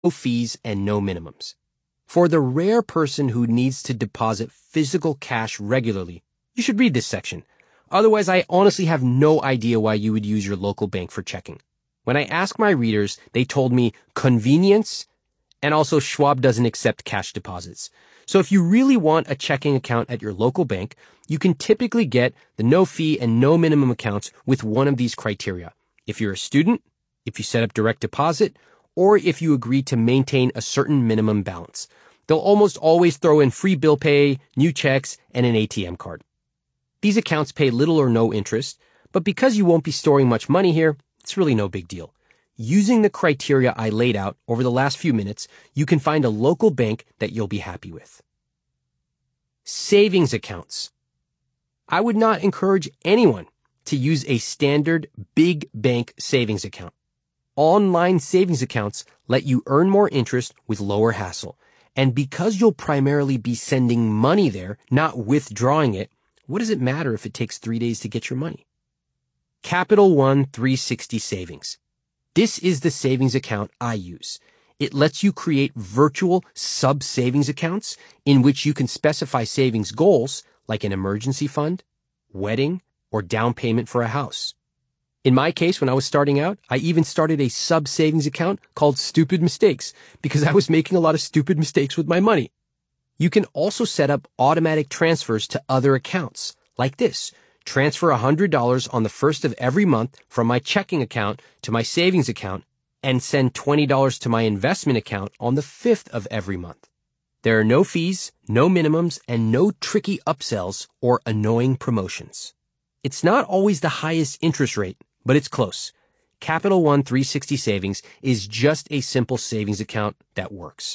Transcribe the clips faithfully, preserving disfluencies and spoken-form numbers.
fees and no minimums. For the rare person who needs to deposit physical cash regularly, you should read this section. Otherwise, I honestly have no idea why you would use your local bank for checking. When I asked my readers, they told me convenience, and also Schwab doesn't accept cash deposits. So if you really want a checking account at your local bank, you can typically get the no fee and no minimum accounts with one of these criteria. If you're a student, if you set up direct deposit, or if you agree to maintain a certain minimum balance. They'll almost always throw in free bill pay, new checks, and an A T M card. These accounts pay little or no interest, but because you won't be storing much money here, it's really no big deal. Using the criteria I laid out over the last few minutes, you can find a local bank that you'll be happy with. Savings accounts. I would not encourage anyone to use a standard big bank savings account. Online savings accounts let you earn more interest with lower hassle. And because you'll primarily be sending money there, not withdrawing it, what does it matter if it takes three days to get your money? Capital One three sixty Savings. This is the savings account I use. It lets you create virtual sub-savings accounts in which you can specify savings goals like an emergency fund, wedding, or down payment for a house. In my case, when I was starting out, I even started a sub-savings account called Stupid Mistakes because I was making a lot of stupid mistakes with my money. You can also set up automatic transfers to other accounts, like this. Transfer one hundred dollars on the first of every month from my checking account to my savings account and send twenty dollars to my investment account on the fifth of every month. There are no fees, no minimums, and no tricky upsells or annoying promotions. It's not always the highest interest rate, but it's close. Capital One three sixty Savings is just a simple savings account that works.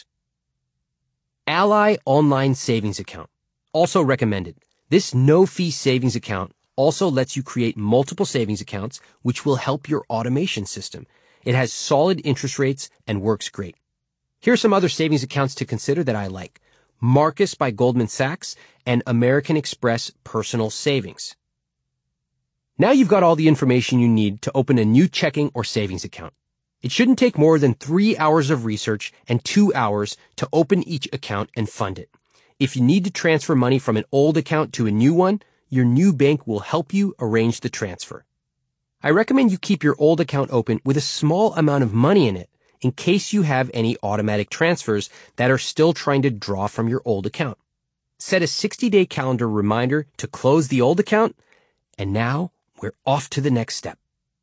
Ally Online Savings Account. Also recommended. This no-fee savings account also lets you create multiple savings accounts, which will help your automation system. It has solid interest rates and works great. Here are some other savings accounts to consider that I like. Marcus by Goldman Sachs and American Express Personal Savings. Now you've got all the information you need to open a new checking or savings account. It shouldn't take more than three hours of research and two hours to open each account and fund it. If you need to transfer money from an old account to a new one, your new bank will help you arrange the transfer. I recommend you keep your old account open with a small amount of money in it in case you have any automatic transfers that are still trying to draw from your old account. Set a sixty-day calendar reminder to close the old account, and now we're off to the next step.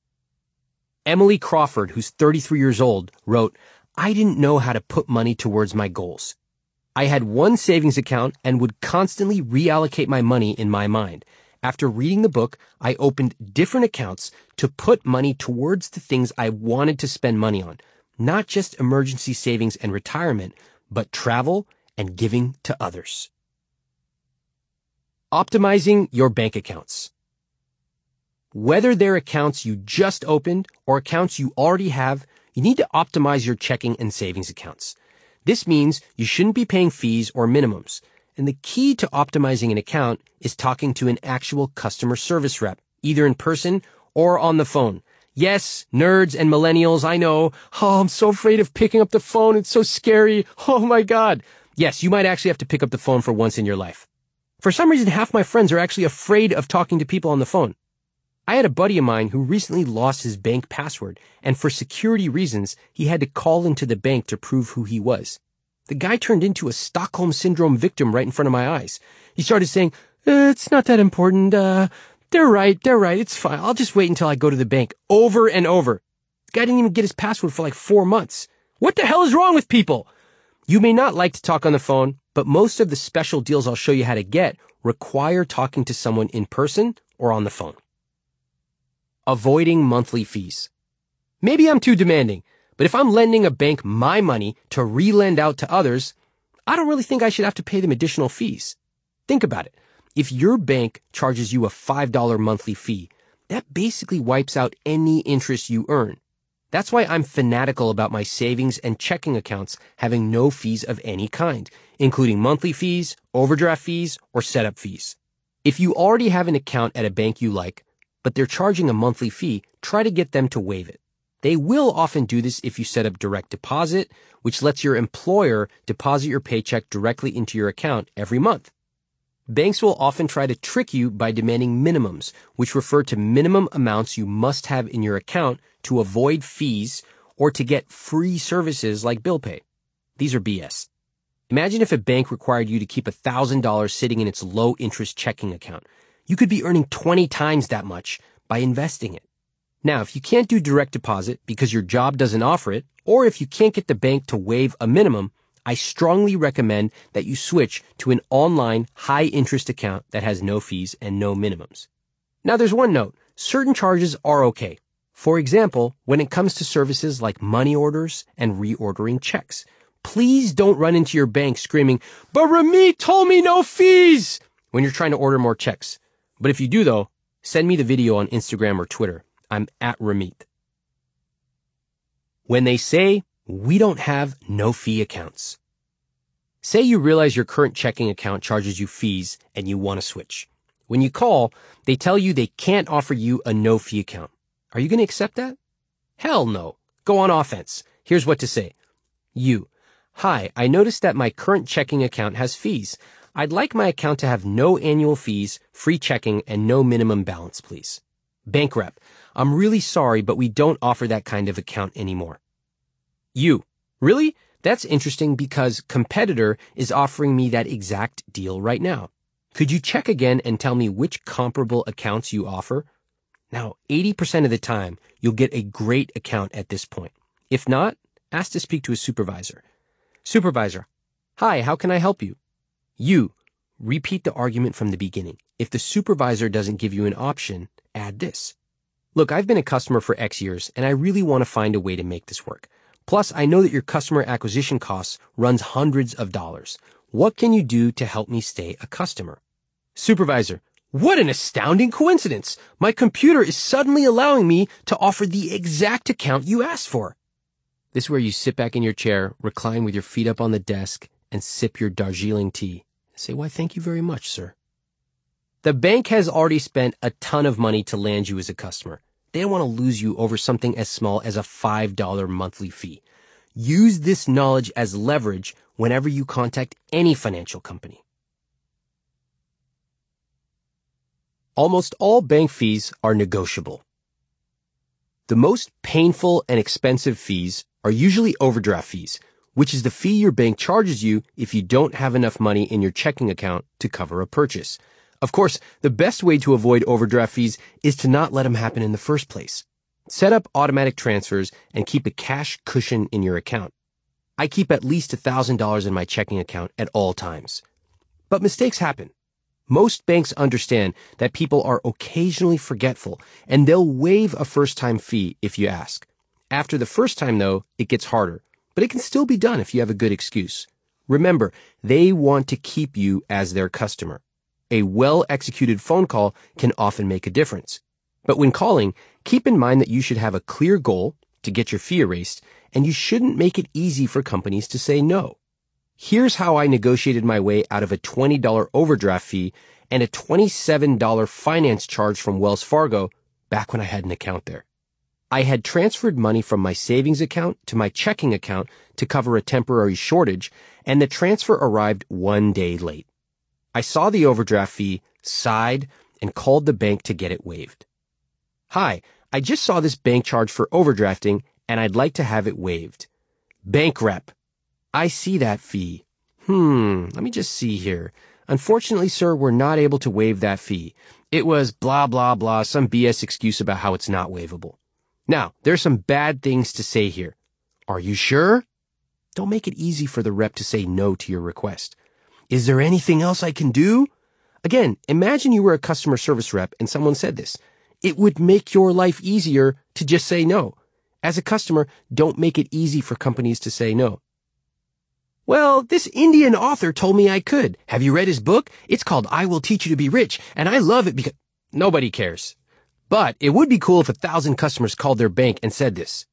Emily Crawford, who's thirty-three years old, wrote, I didn't know how to put money towards my goals. I had one savings account and would constantly reallocate my money in my mind. After reading the book, I opened different accounts to put money towards the things I wanted to spend money on, not just emergency savings and retirement, but travel and giving to others. Optimizing your bank accounts. Whether they're accounts you just opened or accounts you already have, you need to optimize your checking and savings accounts. This means you shouldn't be paying fees or minimums. And the key to optimizing an account is talking to an actual customer service rep, either in person or on the phone. Yes, nerds and millennials, I know. Oh, I'm so afraid of picking up the phone. It's so scary. Oh my God. Yes, you might actually have to pick up the phone for once in your life. For some reason, half my friends are actually afraid of talking to people on the phone. I had a buddy of mine who recently lost his bank password, and for security reasons, he had to call into the bank to prove who he was. The guy turned into a Stockholm Syndrome victim right in front of my eyes. He started saying, eh, it's not that important. Uh, they're right. They're right. It's fine. I'll just wait until I go to the bank. Over and over. The guy didn't even get his password for like four months. What the hell is wrong with people? You may not like to talk on the phone, but most of the special deals I'll show you how to get require talking to someone in person or on the phone. Avoiding monthly fees. Maybe I'm too demanding, but if I'm lending a bank my money to re-lend out to others, I don't really think I should have to pay them additional fees. Think about it. If your bank charges you a five dollars monthly fee, that basically wipes out any interest you earn. That's why I'm fanatical about my savings and checking accounts having no fees of any kind, including monthly fees, overdraft fees, or setup fees. If you already have an account at a bank you like, but they're charging a monthly fee, try to get them to waive it. They will often do this if you set up direct deposit, which lets your employer deposit your paycheck directly into your account every month. Banks will often try to trick you by demanding minimums, which refer to minimum amounts you must have in your account to avoid fees or to get free services like bill pay. These are B S. Imagine if a bank required you to keep one thousand dollars sitting in its low-interest checking account. You could be earning twenty times that much by investing it. Now, if you can't do direct deposit because your job doesn't offer it, or if you can't get the bank to waive a minimum, I strongly recommend that you switch to an online high-interest account that has no fees and no minimums. Now, there's one note. Certain charges are okay. For example, when it comes to services like money orders and reordering checks. Please don't run into your bank screaming, "But Ramit told me no fees!" when you're trying to order more checks. But if you do, though, send me the video on Instagram or Twitter. I'm at Ramit. When they say, we don't have no-fee accounts. Say you realize your current checking account charges you fees and you want to switch. When you call, they tell you they can't offer you a no-fee account. Are you going to accept that? Hell no. Go on offense. Here's what to say. You. Hi, I noticed that my current checking account has fees. I'd like my account to have no annual fees, free checking, and no minimum balance, please. Bank rep. I'm really sorry, but we don't offer that kind of account anymore. You. Really? That's interesting because competitor is offering me that exact deal right now. Could you check again and tell me which comparable accounts you offer? Now, eighty percent of the time, you'll get a great account at this point. If not, ask to speak to a supervisor. Supervisor. Hi, how can I help you? You. Repeat the argument from the beginning. If the supervisor doesn't give you an option, add this. Look, I've been a customer for X years, and I really want to find a way to make this work. Plus, I know that your customer acquisition costs runs hundreds of dollars. What can you do to help me stay a customer? Supervisor. What an astounding coincidence. My computer is suddenly allowing me to offer the exact account you asked for. This is where you sit back in your chair, recline with your feet up on the desk, and sip your Darjeeling tea. Say, why, thank you very much, sir. The bank has already spent a ton of money to land you as a customer. They don't want to lose you over something as small as a five dollars monthly fee. Use this knowledge as leverage whenever you contact any financial company. Almost all bank fees are negotiable. The most painful and expensive fees are usually overdraft fees, which is the fee your bank charges you if you don't have enough money in your checking account to cover a purchase. Of course, the best way to avoid overdraft fees is to not let them happen in the first place. Set up automatic transfers and keep a cash cushion in your account. I keep at least one thousand dollars in my checking account at all times. But mistakes happen. Most banks understand that people are occasionally forgetful, and they'll waive a first-time fee if you ask. After the first time, though, it gets harder, but it can still be done if you have a good excuse. Remember, they want to keep you as their customer. A well-executed phone call can often make a difference. But when calling, keep in mind that you should have a clear goal to get your fee erased, and you shouldn't make it easy for companies to say no. Here's how I negotiated my way out of a twenty dollars overdraft fee and a twenty-seven dollars finance charge from Wells Fargo back when I had an account there. I had transferred money from my savings account to my checking account to cover a temporary shortage, and the transfer arrived one day late. I saw the overdraft fee, sighed, and called the bank to get it waived. Hi, I just saw this bank charge for overdrafting, and I'd like to have it waived. Bank rep. I see that fee. Hmm, let me just see here. Unfortunately, sir, we're not able to waive that fee. It was blah, blah, blah, some B S excuse about how it's not waivable. Now, there's some bad things to say here. Are you sure? Don't make it easy for the rep to say no to your request. Is there anything else I can do? Again, imagine you were a customer service rep and someone said this. It would make your life easier to just say no. As a customer, don't make it easy for companies to say no. Well, this Indian author told me I could. Have you read his book? It's called I Will Teach You to Be Rich, and I love it because nobody cares. But it would be cool if a thousand customers called their bank and said this.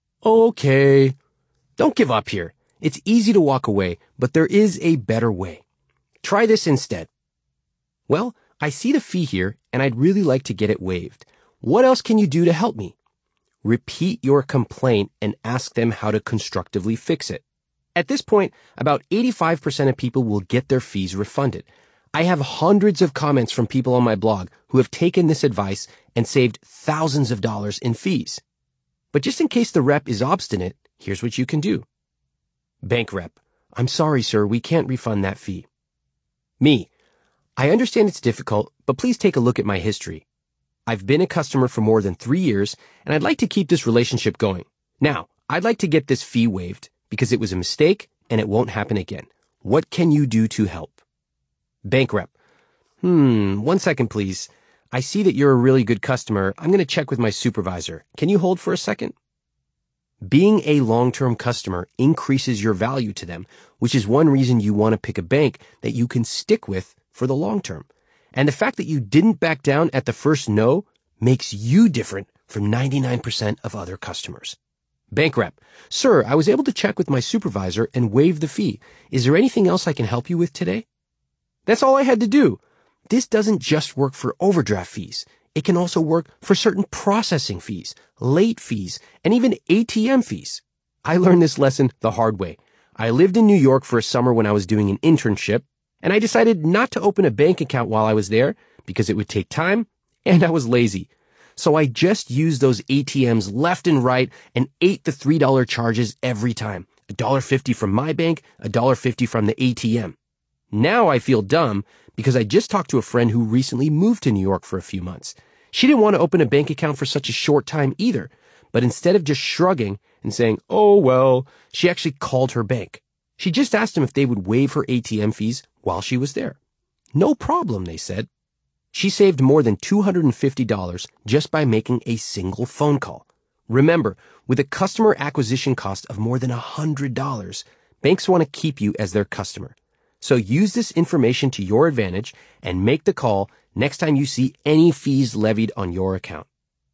Okay. Don't give up here. It's easy to walk away, but there is a better way. Try this instead. Well, I see the fee here, and I'd really like to get it waived. What else can you do to help me? repeat your complaint and ask them how to constructively fix it. At this point, about eighty-five percent of people will get their fees refunded. I have hundreds of comments from people on my blog who have taken this advice and saved thousands of dollars in fees. But just in case the rep is obstinate, here's what you can do. Bank rep: I'm sorry, sir, we can't refund that fee. Me: I understand it's difficult, but please take a look at my history. I've been a customer for more than three years, and I'd like to keep this relationship going. Now, I'd like to get this fee waived because it was a mistake and it won't happen again. What can you do to help? Bank rep: Hmm, one second, please. I see that you're a really good customer. I'm going to check with my supervisor. Can you hold for a second? Being a long-term customer increases your value to them, which is one reason you want to pick a bank that you can stick with for the long term. And the fact that you didn't back down at the first no makes you different from ninety-nine percent of other customers. Bank rep: Sir, I was able to check with my supervisor and waive the fee. Is there anything else I can help you with today? That's all I had to do. This doesn't just work for overdraft fees. It can also work for certain processing fees, late fees, and even A T M fees. I learned this lesson the hard way. I lived in New York for a summer when I was doing an internship, and I decided not to open a bank account while I was there because it would take time, and I was lazy. So I just used those A T Ms left and right and ate the three dollar charges every time. one dollar fifty from my bank, one dollar fifty from the A T M. Now I feel dumb because I just talked to a friend who recently moved to New York for a few months. She didn't want to open a bank account for such a short time either, but instead of just shrugging and saying, oh, well, she actually called her bank. She just asked them if they would waive her A T M fees while she was there. No problem, they said. She saved more than two hundred fifty dollars just by making a single phone call. Remember, with a customer acquisition cost of more than one hundred dollars, banks want to keep you as their customer. So use this information to your advantage and make the call next time you see any fees levied on your account.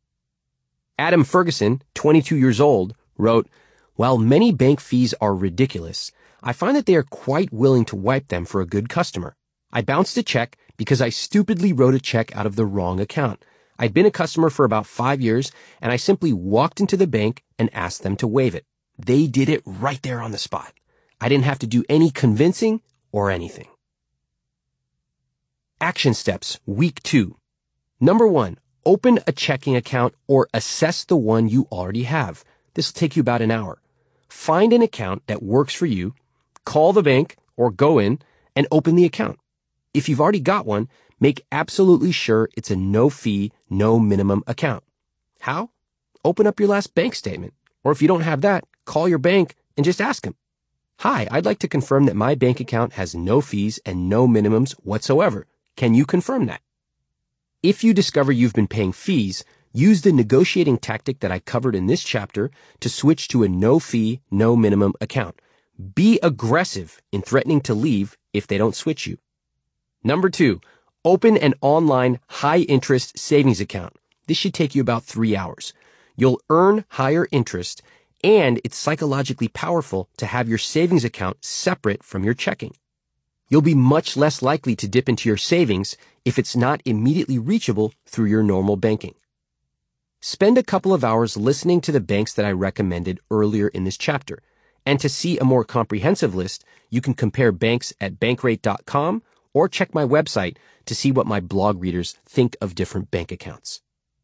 Adam Ferguson, twenty-two years old, wrote, while many bank fees are ridiculous, I find that they are quite willing to wipe them for a good customer. I bounced a check because I stupidly wrote a check out of the wrong account. I'd been a customer for about five years, and I simply walked into the bank and asked them to waive it. They did it right there on the spot. I didn't have to do any convincing or anything. Action steps, week two. Number one, open a checking account or assess the one you already have. This will take you about an hour. Find an account that works for you, call the bank or go in and open the account. If you've already got one, make absolutely sure it's a no fee, no minimum account. How? Open up your last bank statement. Or if you don't have that, call your bank and just ask them. Hi, I'd like to confirm that my bank account has no fees and no minimums whatsoever. Can you confirm that? If you discover you've been paying fees, use the negotiating tactic that I covered in this chapter to switch to a no fee, no minimum account. Be aggressive in threatening to leave if they don't switch you. Number two, open an online high-interest savings account. This should take you about three hours. You'll earn higher interest, and it's psychologically powerful to have your savings account separate from your checking. You'll be much less likely to dip into your savings if it's not immediately reachable through your normal banking. Spend a couple of hours listening to the banks that I recommended earlier in this chapter. And to see a more comprehensive list, you can compare banks at bankrate dot com or check my website to see what my blog readers think of different bank accounts.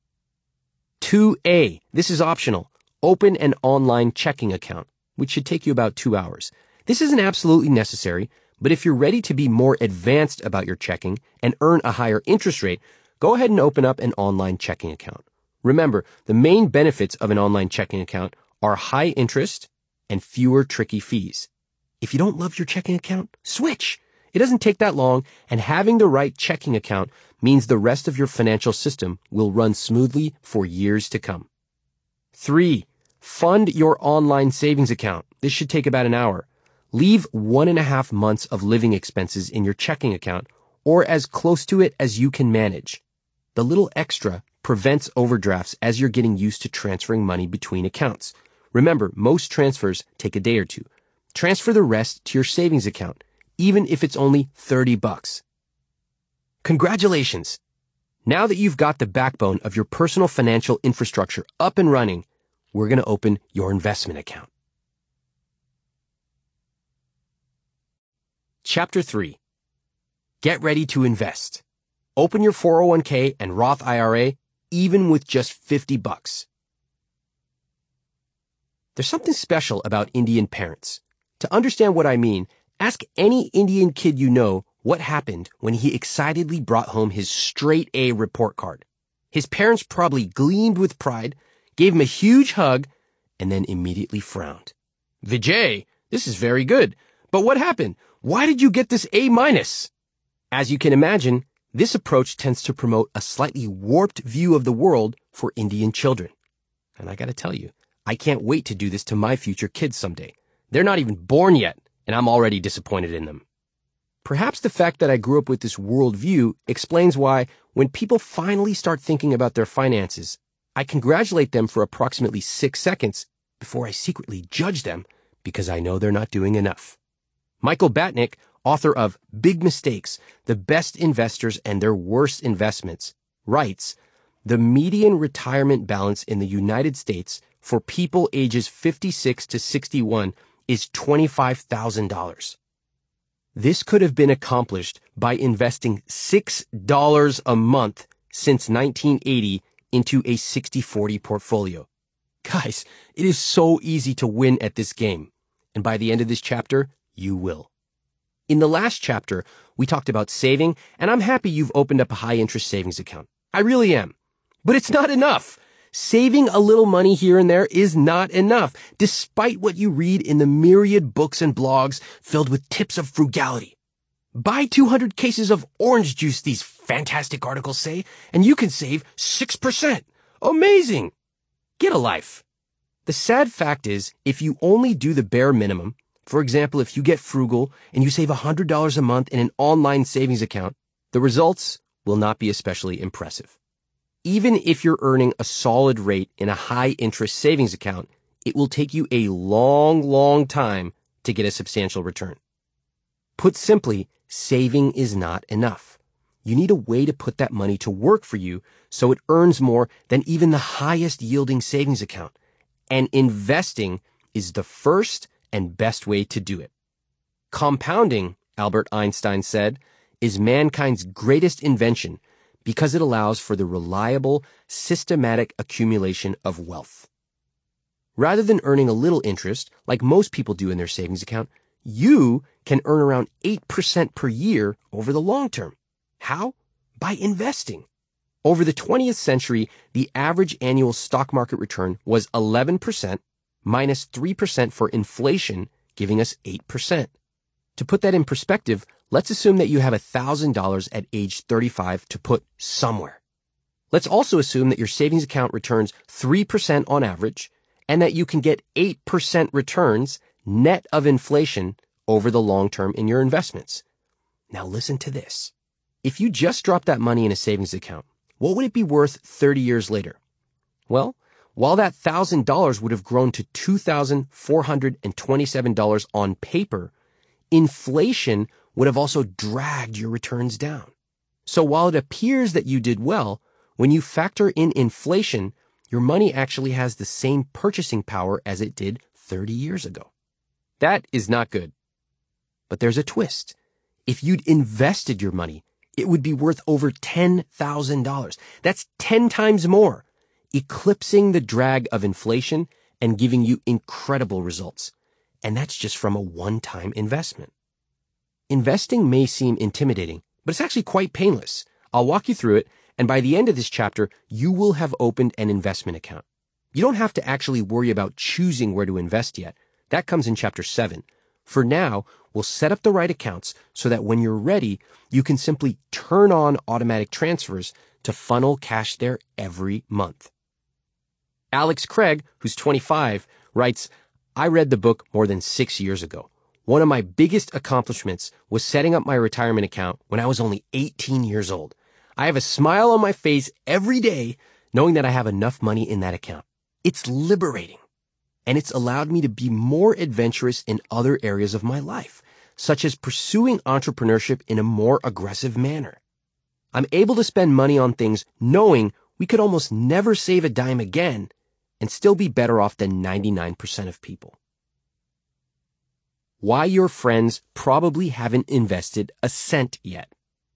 two A. This is optional. Open an online checking account, which should take you about two hours. This isn't absolutely necessary, but if you're ready to be more advanced about your checking and earn a higher interest rate, go ahead and open up an online checking account. Remember, the main benefits of an online checking account are high interest and fewer tricky fees. If you don't love your checking account, switch. It doesn't take that long, and having the right checking account means the rest of your financial system will run smoothly for years to come. Three, fund your online savings account. This should take about an hour. Leave one and a half months of living expenses in your checking account, or as close to it as you can manage. The little extra prevents overdrafts as you're getting used to transferring money between accounts. Remember, most transfers take a day or two. Transfer the rest to your savings account, even if it's only thirty bucks. Congratulations! Now that you've got the backbone of your personal financial infrastructure up and running, We're going to open your investment account. Chapter three. Get ready to invest. Open your four oh one k and Roth I R A even with just fifty bucks. There's something special about Indian parents. To understand what I mean, ask any Indian kid you know what happened when he excitedly brought home his straight A report card. His parents probably gleamed with pride, gave him a huge hug, and then immediately frowned. Vijay, this is very good. But what happened? Why did you get this A minus? As you can imagine, this approach tends to promote a slightly warped view of the world for Indian children. And I gotta tell you, I can't wait to do this to my future kids someday. They're not even born yet, and I'm already disappointed in them. Perhaps the fact that I grew up with this worldview explains why, when people finally start thinking about their finances, I congratulate them for approximately six seconds before I secretly judge them because I know they're not doing enough. Michael Batnick, author of Big Mistakes, The Best Investors and Their Worst Investments, writes, the median retirement balance in the United States for people ages fifty-six to sixty-one is twenty-five thousand dollars. This could have been accomplished by investing six dollars a month since nineteen eighty into a sixty forty portfolio. Guys, it is so easy to win at this game. And by the end of this chapter, you will. In the last chapter, we talked about saving, and I'm happy you've opened up a high-interest savings account. I really am. But it's not enough. Saving a little money here and there is not enough, despite what you read in the myriad books and blogs filled with tips of frugality. Buy two hundred cases of orange juice, these fantastic articles say, and you can save six percent. Amazing! Get a life. The sad fact is, if you only do the bare minimum, for example, if you get frugal and you save one hundred dollars a month in an online savings account, the results will not be especially impressive. Even if you're earning a solid rate in a high-interest savings account, it will take you a long, long time to get a substantial return. Put simply, saving is not enough. You need a way to put that money to work for you so it earns more than even the highest-yielding savings account. And investing is the first and best way to do it. Compounding, Albert Einstein said, is mankind's greatest invention because it allows for the reliable, systematic accumulation of wealth. Rather than earning a little interest, like most people do in their savings account, you can earn around eight percent per year over the long term. How? By investing. Over the twentieth century, the average annual stock market return was eleven percent minus three percent for inflation, giving us eight percent. To put that in perspective, let's assume that you have one thousand dollars at age thirty-five to put somewhere. Let's also assume that your savings account returns three percent on average and that you can get eight percent returns net of inflation over the long term in your investments. Now listen to this. If you just dropped that money in a savings account, what would it be worth thirty years later? Well, while that one thousand dollars would have grown to two thousand four hundred twenty-seven dollars on paper, inflation would have also dragged your returns down. So while it appears that you did well, when you factor in inflation, your money actually has the same purchasing power as it did thirty years ago. That is not good. But there's a twist. If you'd invested your money, it would be worth over ten thousand dollars. That's ten times more, eclipsing the drag of inflation and giving you incredible results. And that's just from a one-time investment. Investing may seem intimidating, but it's actually quite painless. I'll walk you through it, and by the end of this chapter, you will have opened an investment account. You don't have to actually worry about choosing where to invest yet. That comes in chapter seven. For now, we'll set up the right accounts so that when you're ready, you can simply turn on automatic transfers to funnel cash there every month. Alex Craig, who's twenty-five, writes, I read the book more than six years ago. One of my biggest accomplishments was setting up my retirement account when I was only eighteen years old. I have a smile on my face every day knowing that I have enough money in that account. It's liberating. And it's allowed me to be more adventurous in other areas of my life, such as pursuing entrepreneurship in a more aggressive manner. I'm able to spend money on things knowing we could almost never save a dime again, and still be better off than ninety-nine percent of people. Why your friends probably haven't invested a cent yet.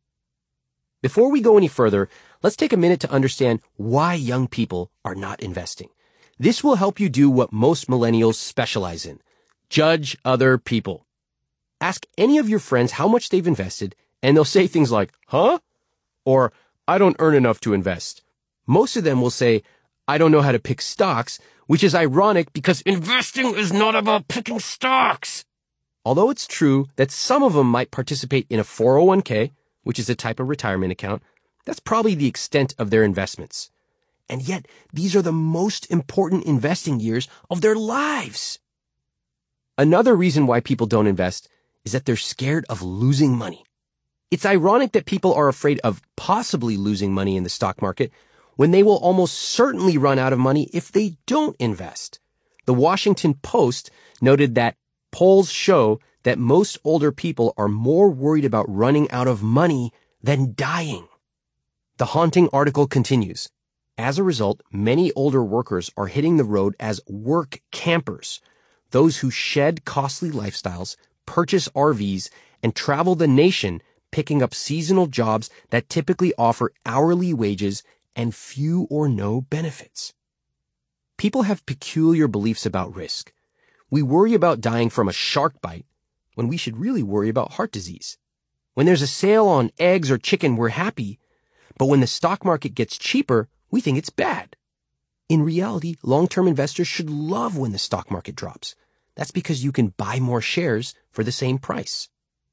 Before we go any further, let's take a minute to understand why young people are not investing. This will help you do what most millennials specialize in: judge other people. Ask any of your friends how much they've invested, and they'll say things like, huh? Or, I don't earn enough to invest. Most of them will say, I don't know how to pick stocks, which is ironic because investing is not about picking stocks. Although it's true that some of them might participate in a four oh one k, which is a type of retirement account, that's probably the extent of their investments. And yet, these are the most important investing years of their lives. Another reason why people don't invest is that they're scared of losing money. It's ironic that people are afraid of possibly losing money in the stock market when they will almost certainly run out of money if they don't invest. The Washington Post noted that polls show that most older people are more worried about running out of money than dying. The haunting article continues. As a result, many older workers are hitting the road as work campers, those who shed costly lifestyles, purchase R Vs, and travel the nation picking up seasonal jobs that typically offer hourly wages and few or no benefits. People have peculiar beliefs about risk. We worry about dying from a shark bite when we should really worry about heart disease. When there's a sale on eggs or chicken, we're happy, but when the stock market gets cheaper, we think it's bad. In reality, long-term investors should love when the stock market drops. That's because you can buy more shares for the same price.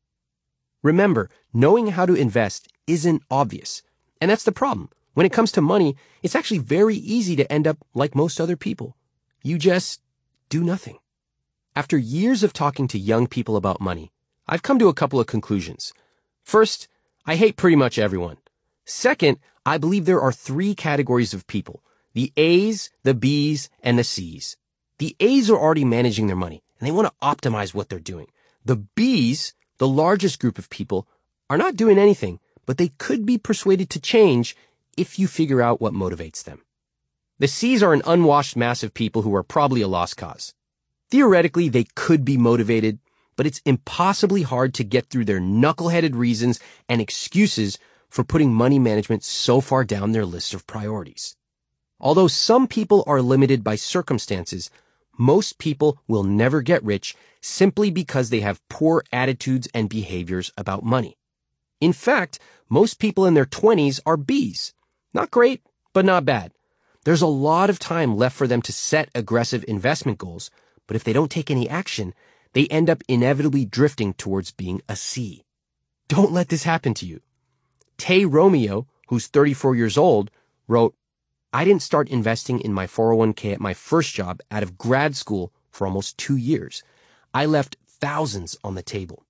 Remember, knowing how to invest isn't obvious. And that's the problem. When it comes to money, it's actually very easy to end up like most other people. You just do nothing. After years of talking to young people about money, I've come to a couple of conclusions. First, I hate pretty much everyone. Second, I believe there are three categories of people: the A's, the B's, and the C's. The A's are already managing their money, and they want to optimize what they're doing. The B's, the largest group of people, are not doing anything, but they could be persuaded to change if you figure out what motivates them. The C's are an unwashed mass of people who are probably a lost cause. Theoretically, they could be motivated, but it's impossibly hard to get through their knuckleheaded reasons and excuses for putting money management so far down their list of priorities. Although some people are limited by circumstances, most people will never get rich simply because they have poor attitudes and behaviors about money. In fact, most people in their twenties are B's. Not great, but not bad. There's a lot of time left for them to set aggressive investment goals, but if they don't take any action, they end up inevitably drifting towards being a C. Don't let this happen to you. Tay Romeo, who's thirty-four years old, wrote, I didn't start investing in my four oh one k at my first job out of grad school for almost two years. I left thousands on the table.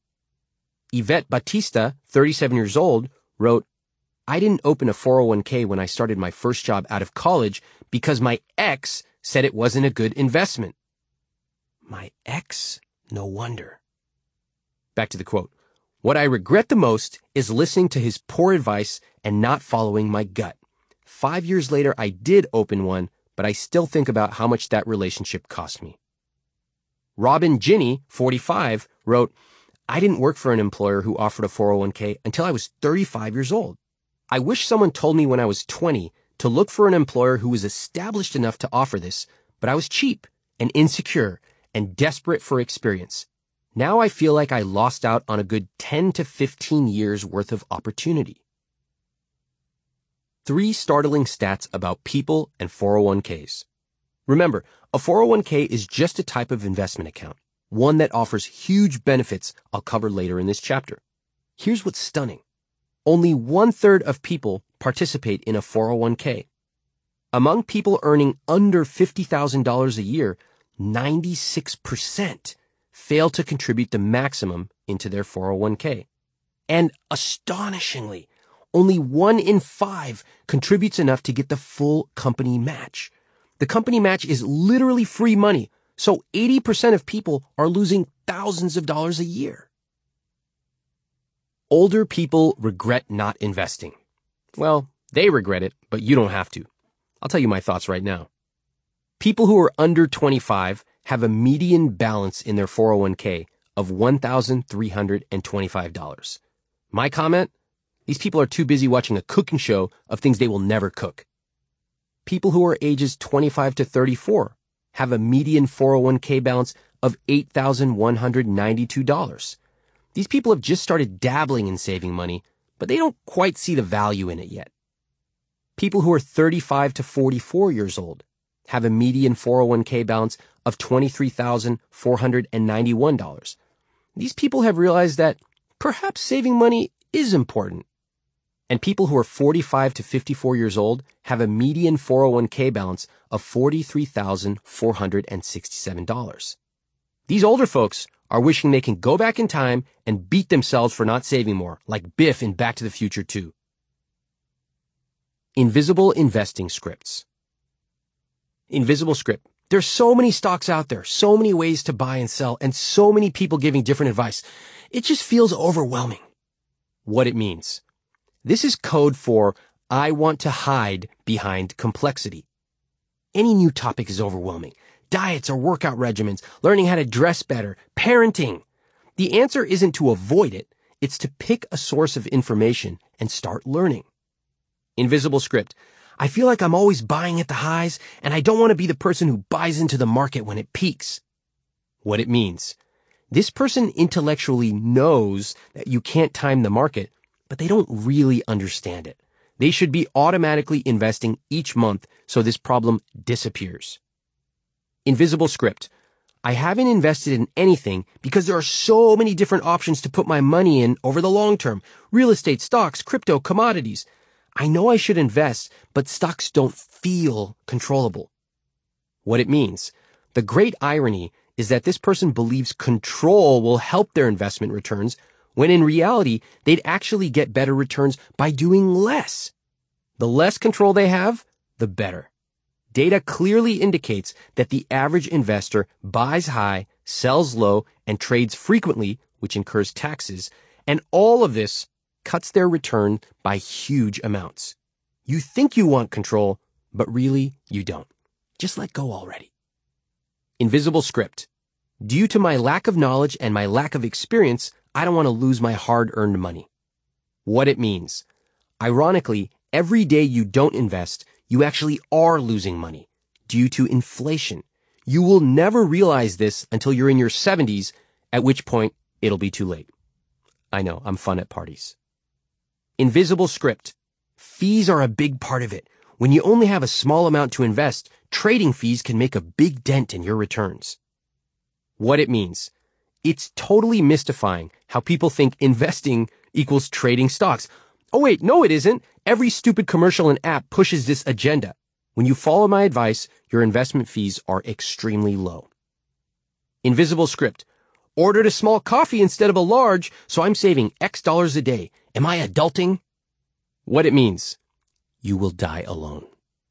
Yvette Batista, thirty-seven years old, wrote, I didn't open a four oh one k when I started my first job out of college because my ex said it wasn't a good investment. My ex? No wonder. Back to the quote. What I regret the most is listening to his poor advice and not following my gut. Five years later, I did open one, but I still think about how much that relationship cost me. Robin Ginny, forty-five, wrote, I didn't work for an employer who offered a four oh one k until I was thirty-five years old. I wish someone told me when I was twenty to look for an employer who was established enough to offer this, but I was cheap and insecure and desperate for experience. Now I feel like I lost out on a good ten to fifteen years worth of opportunity. Three startling stats about people and four oh one k's. Remember, a four oh one k is just a type of investment account, one that offers huge benefits I'll cover later in this chapter. Here's what's stunning. Only one-third of people participate in a four oh one k. Among people earning under fifty thousand dollars a year, ninety-six percent fail to contribute the maximum into their four oh one k. And astonishingly, only one in five contributes enough to get the full company match. The company match is literally free money, so eighty percent of people are losing thousands of dollars a year. Older people regret not investing. Well, they regret it, but you don't have to. I'll tell you my thoughts right now. People who are under twenty-five have a median balance in their four oh one k of one thousand three hundred twenty-five dollars. My comment? These people are too busy watching a cooking show of things they will never cook. People who are ages twenty-five to thirty-four have a median four oh one k balance of eight thousand one hundred ninety-two dollars. These people have just started dabbling in saving money, but they don't quite see the value in it yet. People who are thirty-five to forty-four years old have a median four oh one k balance of twenty-three thousand four hundred ninety-one dollars. These people have realized that perhaps saving money is important. And people who are forty-five to fifty-four years old have a median four oh one k balance of forty-three thousand four hundred sixty-seven dollars. These older folks are wishing they can go back in time and beat themselves for not saving more, like Biff in Back to the Future two. Invisible investing scripts. Invisible script. There's so many stocks out there, so many ways to buy and sell, and so many people giving different advice. It just feels overwhelming. What it means. This is code for I want to hide behind complexity. Any new topic is overwhelming. Diets or workout regimens, learning how to dress better, parenting. The answer isn't to avoid it. It's to pick a source of information and start learning. Invisible script. I feel like I'm always buying at the highs, and I don't want to be the person who buys into the market when it peaks. What it means. This person intellectually knows that you can't time the market, but they don't really understand it. They should be automatically investing each month so this problem disappears. Invisible script. I haven't invested in anything because there are so many different options to put my money in over the long term. Real estate, stocks, crypto, commodities. I know I should invest, but stocks don't feel controllable. What it means. The great irony is that this person believes control will help their investment returns, when in reality, they'd actually get better returns by doing less. The less control they have, the better. Data clearly indicates that the average investor buys high, sells low, and trades frequently, which incurs taxes, and all of this cuts their return by huge amounts. You think you want control, but really you don't. Just let go already. Invisible script. Due to my lack of knowledge and my lack of experience, I don't want to lose my hard-earned money. What it means. Ironically, every day you don't invest, you actually are losing money due to inflation. You will never realize this until you're in your seventies, at which point it'll be too late. I know, I'm fun at parties. Invisible script. Fees are a big part of it. When you only have a small amount to invest, trading fees can make a big dent in your returns. What it means. It's totally mystifying how people think investing equals trading stocks. Oh wait, no it isn't. Every stupid commercial and app pushes this agenda. When you follow my advice, your investment fees are extremely low. Invisible script. Ordered a small coffee instead of a large, so I'm saving X dollars a day. Am I adulting? What it means. You will die alone.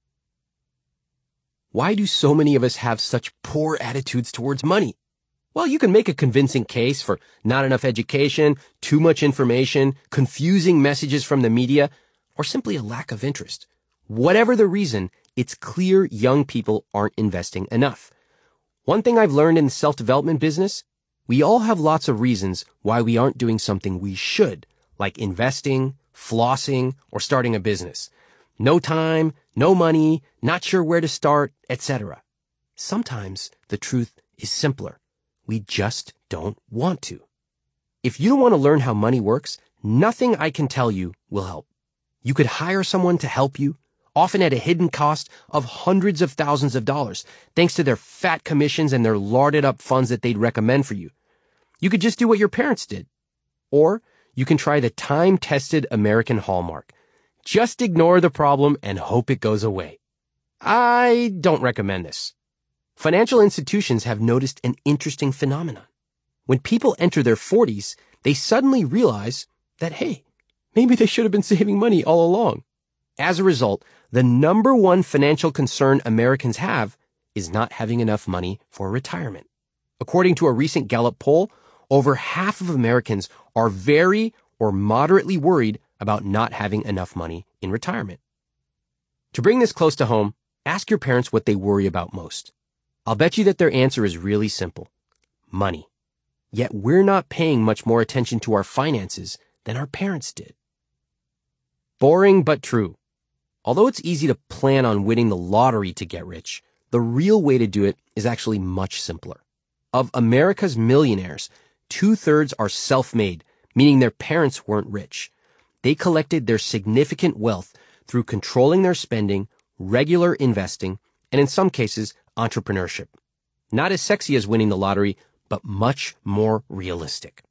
Why do so many of us have such poor attitudes towards money? Well, you can make a convincing case for not enough education, too much information, confusing messages from the media, or simply a lack of interest. Whatever the reason, it's clear young people aren't investing enough. One thing I've learned in the self-development business, we all have lots of reasons why we aren't doing something we should, like investing, flossing, or starting a business. No time, no money, not sure where to start, et cetera. Sometimes the truth is simpler. We just don't want to. If you don't want to learn how money works, nothing I can tell you will help. You could hire someone to help you, often at a hidden cost of hundreds of thousands of dollars, thanks to their fat commissions and their larded up funds that they'd recommend for you. You could just do what your parents did. Or you can try the time-tested American hallmark. Just ignore the problem and hope it goes away. I don't recommend this. Financial institutions have noticed an interesting phenomenon. When people enter their forties, they suddenly realize that, hey, maybe they should have been saving money all along. As a result, the number one financial concern Americans have is not having enough money for retirement. According to a recent Gallup poll, over half of Americans are very or moderately worried about not having enough money in retirement. To bring this close to home, Ask your parents what they worry about most. I'll bet you that their answer is really simple. Money. Yet we're not paying much more attention to our finances than our parents did. Boring but true. Although it's easy to plan on winning the lottery to get rich, the real way to do it is actually much simpler. Of America's millionaires, two-thirds are self-made, meaning their parents weren't rich. They collected their significant wealth through controlling their spending, regular investing, and in some cases, entrepreneurship. Not as sexy as winning the lottery, but much more realistic.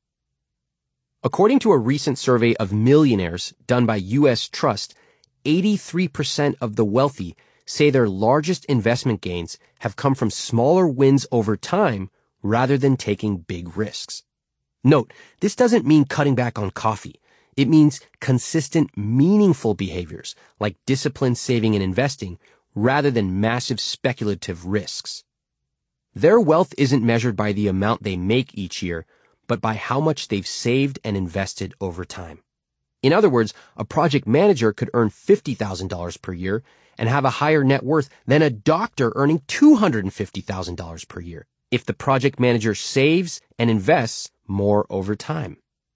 According to a recent survey of millionaires done by U S Trust, eighty-three percent of the wealthy say their largest investment gains have come from smaller wins over time rather than taking big risks. Note, this doesn't mean cutting back on coffee. It means consistent, meaningful behaviors like disciplined saving and investing rather than massive speculative risks. Their wealth isn't measured by the amount they make each year, but by how much they've saved and invested over time. In other words, a project manager could earn fifty thousand dollars per year and have a higher net worth than a doctor earning two hundred fifty thousand dollars per year if the project manager saves and invests more over time.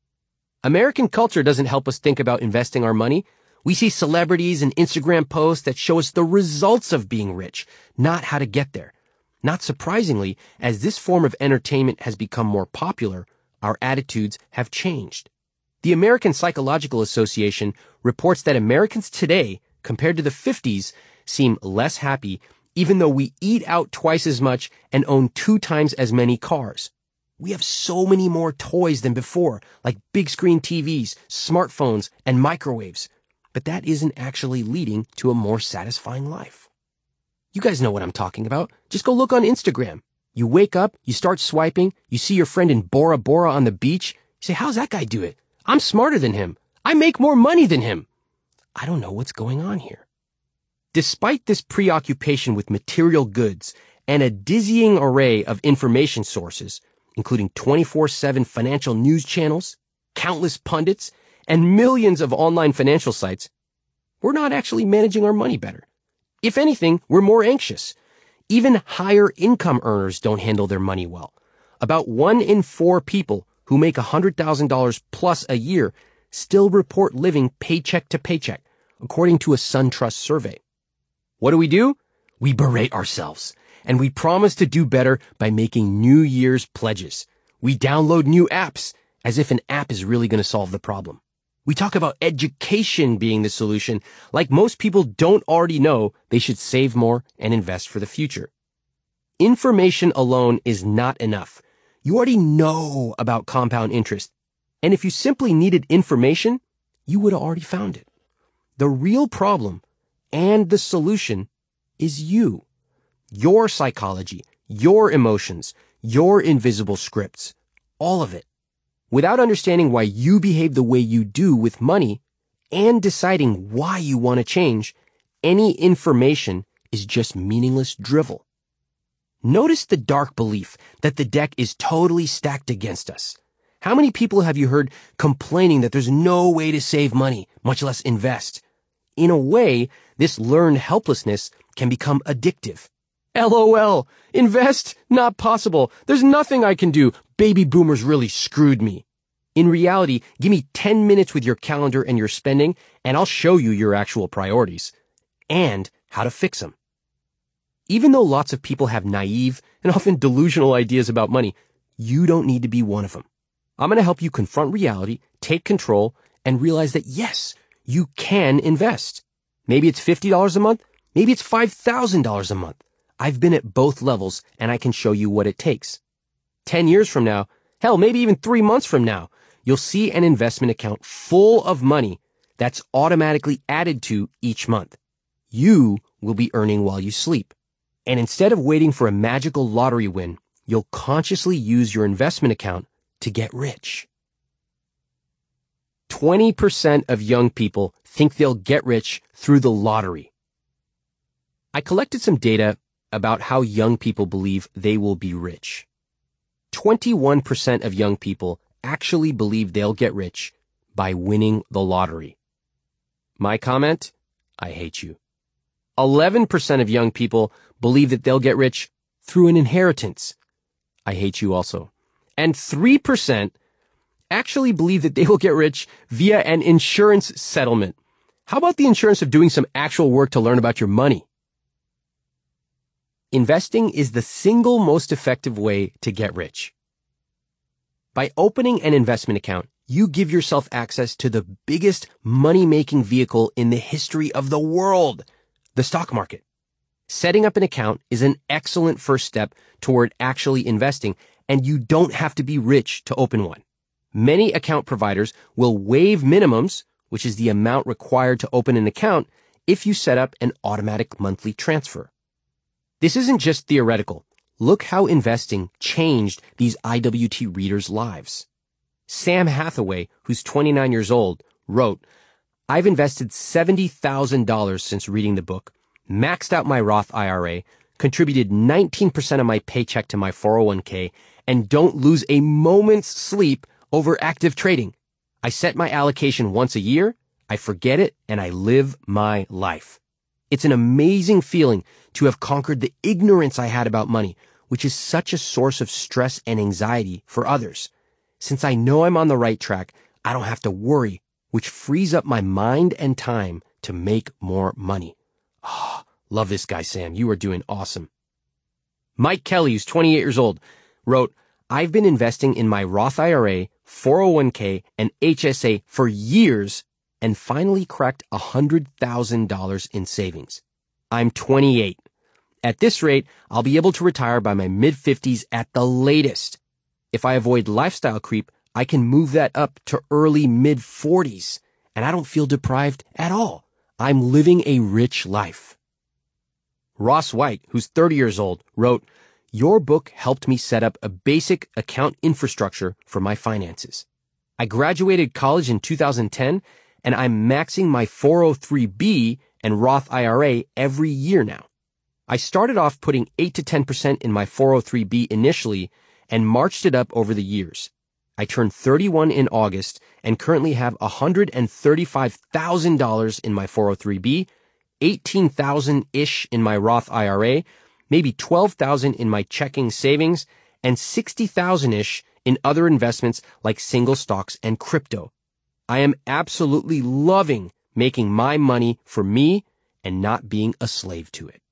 American culture doesn't help us think about investing our money. We see celebrities and Instagram posts that show us the results of being rich, not how to get there. Not surprisingly, as this form of entertainment has become more popular, our attitudes have changed. The American Psychological Association reports that Americans today, compared to the fifties, seem less happy, even though we eat out twice as much and own two times as many cars. We have so many more toys than before, like big screen T Vs, smartphones, and microwaves. But that isn't actually leading to a more satisfying life. You guys know what I'm talking about. Just go look on Instagram. You wake up, you start swiping, you see your friend in Bora Bora on the beach. You say, how's that guy do it? I'm smarter than him. I make more money than him. I don't know what's going on here. Despite this preoccupation with material goods and a dizzying array of information sources, including twenty-four seven financial news channels, countless pundits, and millions of online financial sites, we're not actually managing our money better. If anything, we're more anxious. Even higher income earners don't handle their money well. About one in four people who make one hundred thousand dollars plus a year still report living paycheck to paycheck, according to a SunTrust survey. What do we do? We berate ourselves, and we promise to do better by making New Year's pledges. We download new apps, as if an app is really going to solve the problem. We talk about education being the solution, like most people don't already know they should save more and invest for the future. Information alone is not enough. You already know about compound interest. And if you simply needed information, you would have already found it. The real problem and the solution is you. Your psychology, your emotions, your invisible scripts, all of it. Without understanding why you behave the way you do with money and deciding why you want to change, any information is just meaningless drivel. Notice the dark belief that the deck is totally stacked against us. How many people have you heard complaining that there's no way to save money, much less invest? In a way, this learned helplessness can become addictive. LOL, invest? Not possible. There's nothing I can do. Baby boomers really screwed me. In reality, give me ten minutes with your calendar and your spending, and I'll show you your actual priorities and how to fix them. Even though lots of people have naive and often delusional ideas about money, you don't need to be one of them. I'm going to help you confront reality, take control, and realize that yes, you can invest. Maybe it's fifty dollars a month. Maybe it's five thousand dollars a month. I've been at both levels, and I can show you what it takes. Ten years from now, hell, maybe even three months from now, you'll see an investment account full of money that's automatically added to each month. You will be earning while you sleep. And instead of waiting for a magical lottery win, you'll consciously use your investment account to get rich. twenty percent of young people think they'll get rich through the lottery. I collected some data about how young people believe they will be rich. twenty-one percent of young people actually believe they'll get rich by winning the lottery. My comment? I hate you. eleven percent of young people believe that they'll get rich through an inheritance. I hate you also. And three percent actually believe that they will get rich via an insurance settlement. How about the insurance of doing some actual work to learn about your money? Investing is the single most effective way to get rich. By opening an investment account, you give yourself access to the biggest money-making vehicle in the history of the world, the stock market. Setting up an account is an excellent first step toward actually investing, and you don't have to be rich to open one. Many account providers will waive minimums, which is the amount required to open an account, if you set up an automatic monthly transfer. This isn't just theoretical. Look how investing changed these I W T readers' lives. Sam Hathaway, who's twenty-nine years old, wrote, "I've invested seventy thousand dollars since reading the book, maxed out my Roth I R A, contributed nineteen percent of my paycheck to my four oh one k, and don't lose a moment's sleep over active trading. I set my allocation once a year, I forget it, and I live my life." It's an amazing feeling to have conquered the ignorance I had about money, which is such a source of stress and anxiety for others. Since I know I'm on the right track, I don't have to worry, which frees up my mind and time to make more money. Oh, love this guy, Sam. You are doing awesome. Mike Kelly, who's twenty-eight years old, wrote, "I've been investing in my Roth I R A, four oh one k, and H S A for years and finally cracked one hundred thousand dollars in savings. I'm twenty-eight. At this rate, I'll be able to retire by my mid-fifties at the latest. If I avoid lifestyle creep, I can move that up to early mid-forties, and I don't feel deprived at all. I'm living a rich life." Ross White, who's thirty years old, wrote, "Your book helped me set up a basic account infrastructure for my finances. I graduated college in two thousand ten, and I'm maxing my four oh three b and Roth I R A every year now. I started off putting eight to ten percent in my four oh three b initially and marched it up over the years. I turned thirty-one in August and currently have one hundred thirty-five thousand dollars in my four oh three b, eighteen thousand-ish in my Roth I R A, maybe twelve thousand in my checking savings, and sixty thousand-ish in other investments like single stocks and crypto. I am absolutely loving making my money for me and not being a slave to it."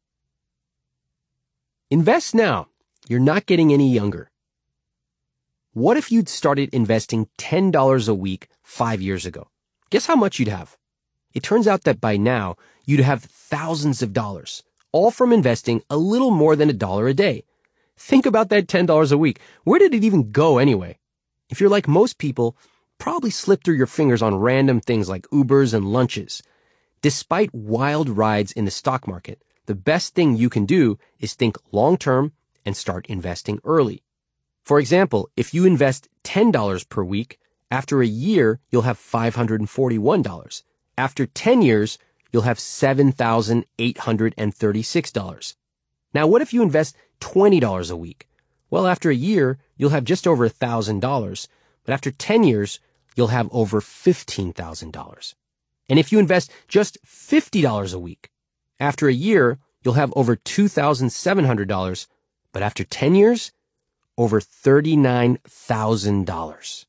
Invest now. You're not getting any younger. What if you'd started investing ten dollars a week five years ago? Guess how much you'd have? It turns out that by now, you'd have thousands of dollars, all from investing a little more than a dollar a day. Think about that ten dollars a week. Where did it even go anyway? If you're like most people, probably slip through your fingers on random things like Ubers and lunches. Despite wild rides in the stock market, the best thing you can do is think long-term and start investing early. For example, if you invest ten dollars per week, after a year, you'll have five hundred forty-one dollars. After ten years, you'll have seven thousand eight hundred thirty-six dollars. Now, what if you invest twenty dollars a week? Well, after a year, you'll have just over one thousand dollars, but after ten years, you'll have over fifteen thousand dollars. And if you invest just fifty dollars a week, after a year, you'll have over two thousand seven hundred dollars, but after ten years, over thirty-nine thousand dollars.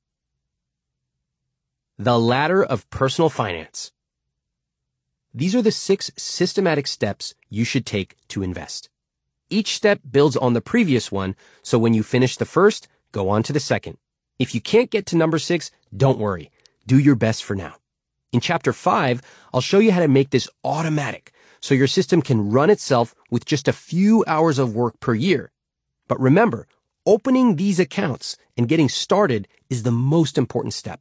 The ladder of personal finance. These are the six systematic steps you should take to invest. Each step builds on the previous one, so when you finish the first, go on to the second. If you can't get to number six, don't worry. Do your best for now. In chapter five, I'll show you how to make this automatic so your system can run itself with just a few hours of work per year. But remember, opening these accounts and getting started is the most important step.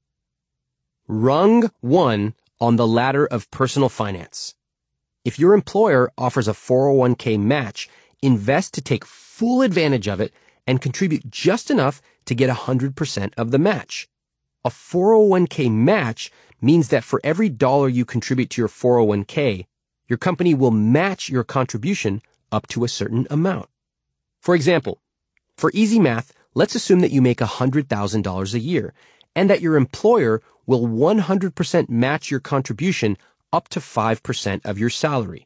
Rung one on the ladder of personal finance. If your employer offers a four oh one k match, invest to take full advantage of it and contribute just enough to get one hundred percent of the match. A four oh one k match means that for every dollar you contribute to your four oh one k, your company will match your contribution up to a certain amount. For example, for easy math, let's assume that you make one hundred thousand dollars a year and that your employer will one hundred percent match your contribution up to five percent of your salary.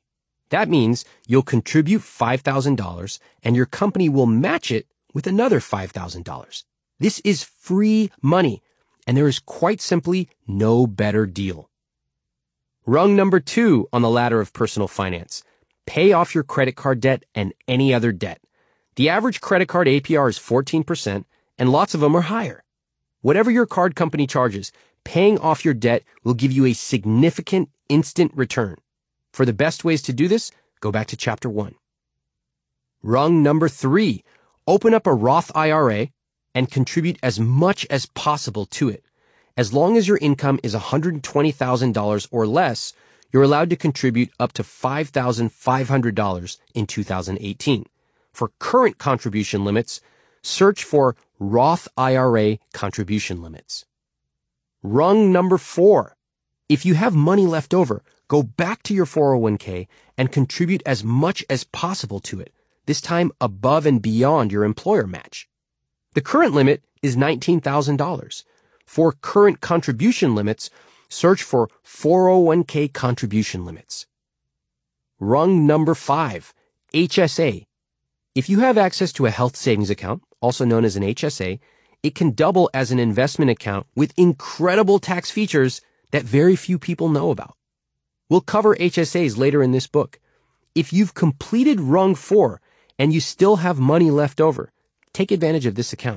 That means you'll contribute five thousand dollars and your company will match it with another five thousand dollars. This is free money, and there is quite simply no better deal. Rung number two on the ladder of personal finance. Pay off your credit card debt and any other debt. The average credit card A P R is fourteen percent, and lots of them are higher. Whatever your card company charges, paying off your debt will give you a significant instant return. For the best ways to do this, go back to chapter one. Rung number three. Open up a Roth I R A and contribute as much as possible to it. As long as your income is one hundred twenty thousand dollars or less, you're allowed to contribute up to five thousand five hundred dollars in two thousand eighteen. For current contribution limits, search for Roth I R A contribution limits. Rung number four. If you have money left over, go back to your four oh one k and contribute as much as possible to it, this time above and beyond your employer match. The current limit is nineteen thousand dollars. For current contribution limits, search for four oh one k contribution limits. Rung number five, H S A. If you have access to a health savings account, also known as an H S A, it can double as an investment account with incredible tax features that very few people know about. We'll cover H S As later in this book. If you've completed rung four and you still have money left over, take advantage of this account.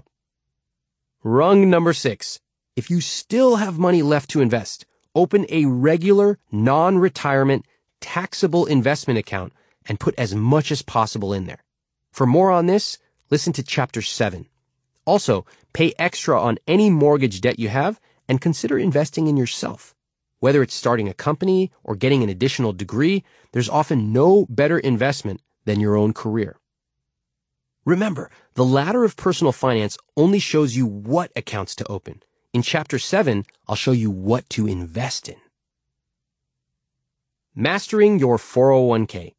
Rung number six. If you still have money left to invest, open a regular, non-retirement, taxable investment account and put as much as possible in there. For more on this, listen to chapter seven. Also, pay extra on any mortgage debt you have and consider investing in yourself. Whether it's starting a company or getting an additional degree, there's often no better investment than your own career. Remember, the ladder of personal finance only shows you what accounts to open. In chapter seven, I'll show you what to invest in. Mastering your four oh one k.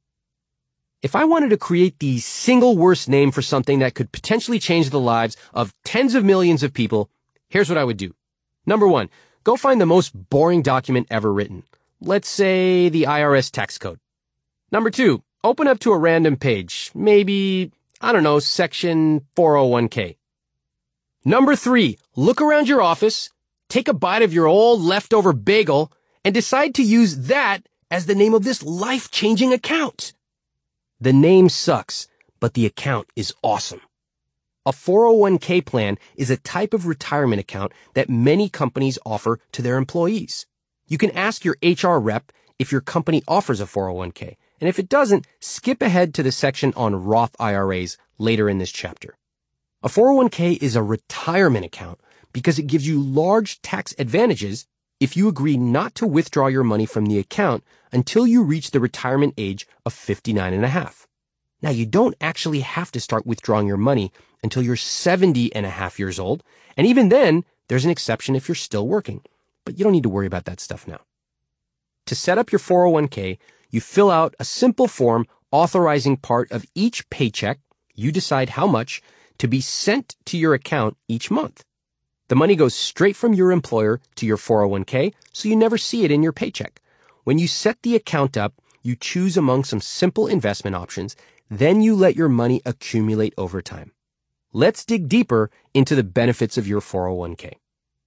If I wanted to create the single worst name for something that could potentially change the lives of tens of millions of people, here's what I would do. Number one, go find the most boring document ever written. Let's say the I R S tax code. Number two, open up to a random page. Maybe, I don't know, section four oh one k. Number three, look around your office, take a bite of your old leftover bagel, and decide to use that as the name of this life-changing account. The name sucks, but the account is awesome. A four oh one k plan is a type of retirement account that many companies offer to their employees. You can ask your H R rep if your company offers a four oh one k, and if it doesn't, skip ahead to the section on Roth I R As later in this chapter. A four oh one k is a retirement account because it gives you large tax advantages if you agree not to withdraw your money from the account until you reach the retirement age of fifty-nine and a half. Now, you don't actually have to start withdrawing your money until you're seventy and a half years old, and even then, there's an exception if you're still working. But you don't need to worry about that stuff now. To set up your four oh one k, you fill out a simple form authorizing part of each paycheck. You decide how much to be sent to your account each month. The money goes straight from your employer to your four oh one k, so you never see it in your paycheck. When you set the account up, you choose among some simple investment options, then you let your money accumulate over time. Let's dig deeper into the benefits of your four oh one k.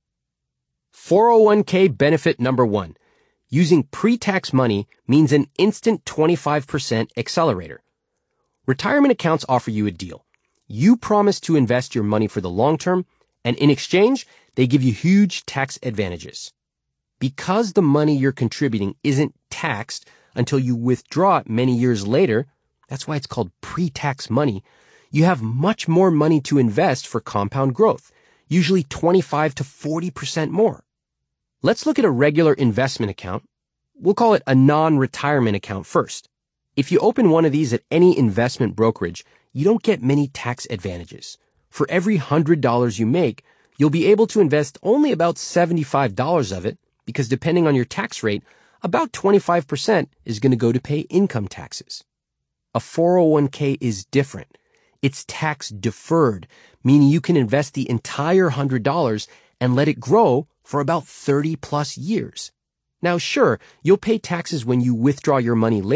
four oh one k benefit number one. Using pre-tax money means an instant twenty-five percent accelerator. Retirement accounts offer you a deal. You promise to invest your money for the long term, and in exchange, they give you huge tax advantages. Because the money you're contributing isn't taxed until you withdraw it many years later, that's why it's called pre-tax money, you have much more money to invest for compound growth, usually twenty-five to forty percent more. Let's look at a regular investment account. We'll call it a non-retirement account first. If you open one of these at any investment brokerage, you don't get many tax advantages. For every one hundred dollars you make, you'll be able to invest only about seventy-five dollars of it because depending on your tax rate, about twenty-five percent is going to go to pay income taxes. A four oh one k is different. It's tax deferred, meaning you can invest the entire one hundred dollars and let it grow for about thirty plus years. Now, sure, you'll pay taxes when you withdraw your money later,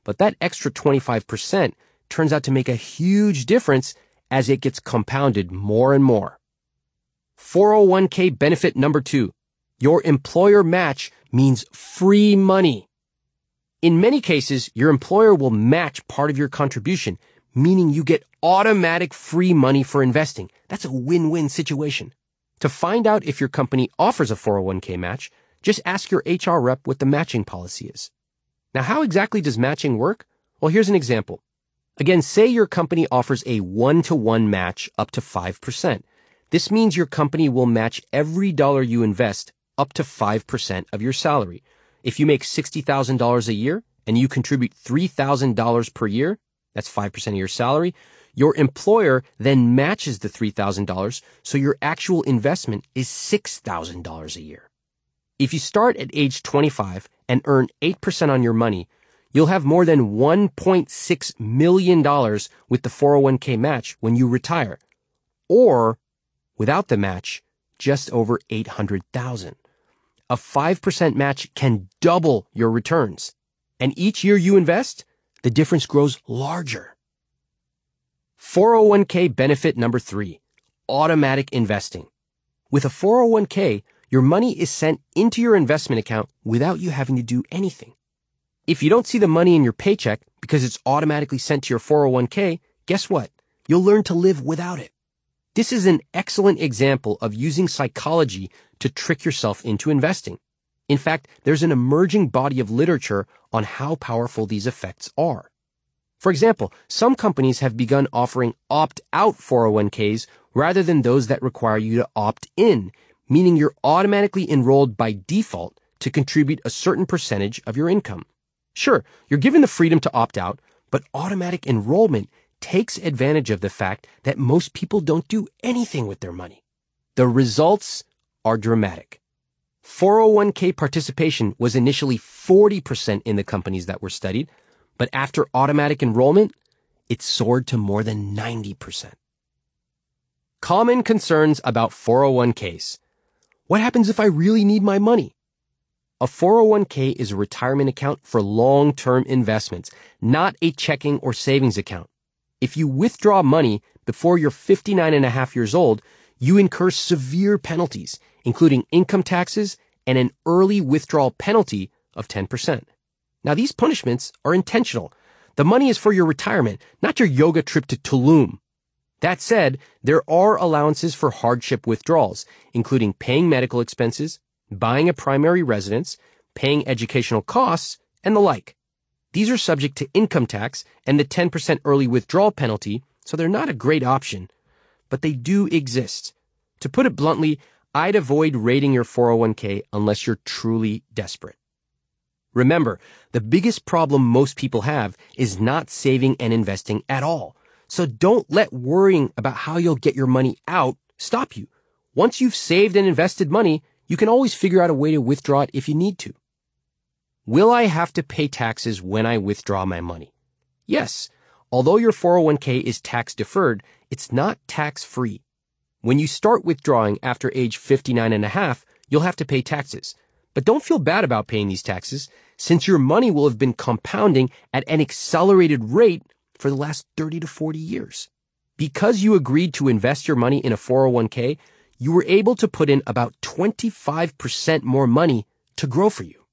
but that extra twenty-five percent turns out to make a huge difference as it gets compounded more and more. four oh one k benefit number two. Your employer match means free money. In many cases, your employer will match part of your contribution, meaning you get automatic free money for investing. That's a win-win situation. To find out if your company offers a four oh one k match, just ask your H R rep what the matching policy is. Now, how exactly does matching work? Well, here's an example. Again, say your company offers a one-to-one match up to five percent. This means your company will match every dollar you invest up to five percent of your salary. If you make sixty thousand dollars a year and you contribute three thousand dollars per year, that's five percent of your salary, your employer then matches the three thousand dollars, so your actual investment is six thousand dollars a year. If you start at age twenty-five and earn eight percent on your money, you'll have more than one point six million dollars with the four oh one k match when you retire. Or, without the match, just over eight hundred thousand dollars. A five percent match can double your returns. And each year you invest, the difference grows larger. four oh one k benefit number three, automatic investing. With a four oh one k, your money is sent into your investment account without you having to do anything. If you don't see the money in your paycheck because it's automatically sent to your four oh one k, guess what? You'll learn to live without it. This is an excellent example of using psychology to trick yourself into investing. In fact, there's an emerging body of literature on how powerful these effects are. For example, some companies have begun offering opt-out four oh one k's rather than those that require you to opt in, meaning you're automatically enrolled by default to contribute a certain percentage of your income. Sure, you're given the freedom to opt out, but automatic enrollment takes advantage of the fact that most people don't do anything with their money. The results are dramatic. four oh one k participation was initially forty percent in the companies that were studied, but after automatic enrollment, it soared to more than ninety percent. Common concerns about four oh one k's. What happens if I really need my money? A four oh one k is a retirement account for long-term investments, not a checking or savings account. If you withdraw money before you're fifty-nine and a half years old, you incur severe penalties, including income taxes and an early withdrawal penalty of ten percent. Now, these punishments are intentional. The money is for your retirement, not your yoga trip to Tulum. That said, there are allowances for hardship withdrawals, including paying medical expenses, buying a primary residence, paying educational costs, and the like. These are subject to income tax and the ten percent early withdrawal penalty, so they're not a great option. But they do exist. To put it bluntly, I'd avoid raiding your four oh one k unless you're truly desperate. Remember, the biggest problem most people have is not saving and investing at all. So don't let worrying about how you'll get your money out stop you. Once you've saved and invested money, you can always figure out a way to withdraw it if you need to. Will I have to pay taxes when I withdraw my money? Yes. Although your four oh one k is tax deferred, it's not tax free. When you start withdrawing after age fifty-nine and a half, you'll have to pay taxes. But don't feel bad about paying these taxes, since your money will have been compounding at an accelerated rate for the last thirty to forty years. Because you agreed to invest your money in a four oh one k, you were able to put in about twenty-five percent more money to grow for you.